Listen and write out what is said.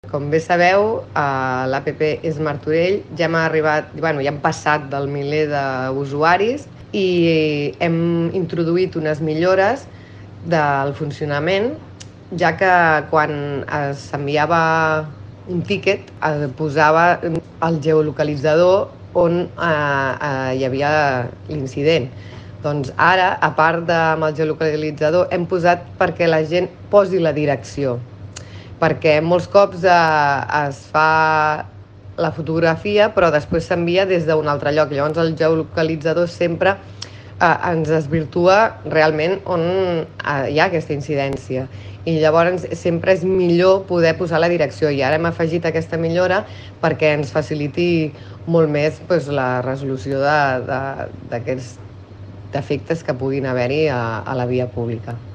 Com bé sabeu, a l'APP és Martorell, ja hem passat del miler d'usuaris i hem introduït unes millores del funcionament, ja que quan s'enviava un tíquet posava el geolocalitzador on hi havia l'incident. Doncs ara, a part amb el geolocalitzador, hem posat perquè la gent posi la direcció, perquè molts cops es fa la fotografia però després s'envia des d'un altre lloc. Llavors el geolocalitzador sempre ens desvirtua realment on hi ha aquesta incidència, i llavors sempre és millor poder posar la direcció, i ara hem afegit aquesta millora perquè ens faciliti molt més la resolució d'aquests defectes que puguin haver-hi a la via pública.